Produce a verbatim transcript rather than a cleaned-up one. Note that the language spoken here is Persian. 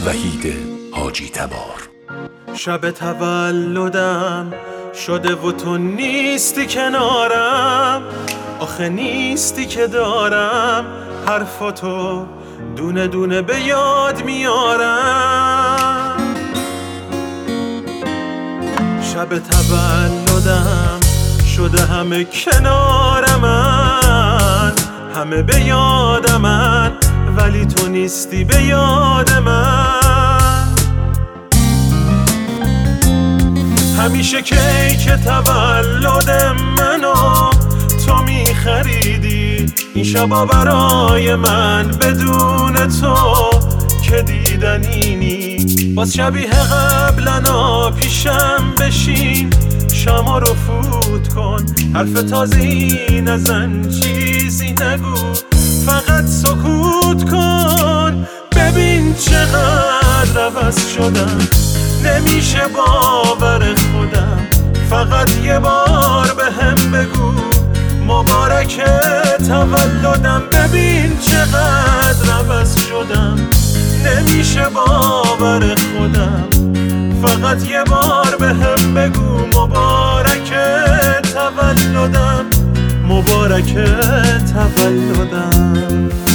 وحید حاجی تبار. شب تولدم شده و تو نیستی کنارم، آخه نیستی که دارم حرفاتو دونه دونه به یاد میارم. شب تولدم شده همه کنارمن، همه به یادمن، ولی تو نیستی به یاد من. همیشه کیک تولد منو تو میخریدی، این شبا برای من بدون تو که دیدنی نی. باز شبیه قبلنا پیشم بشین، شما رو فوت کن، حرف تازه‌ای نزن، چیزی نگو، فقط سکوت کن. ببین چقدر عوض شدم، نمیشه باور خودم. فقط یه بار به هم بگو مبارک تولدم. ببین چقدر عوض شدم، نمیشه باور خودم. فقط یه بار به هم بگو مبارک تولدم، مبارک تولدم.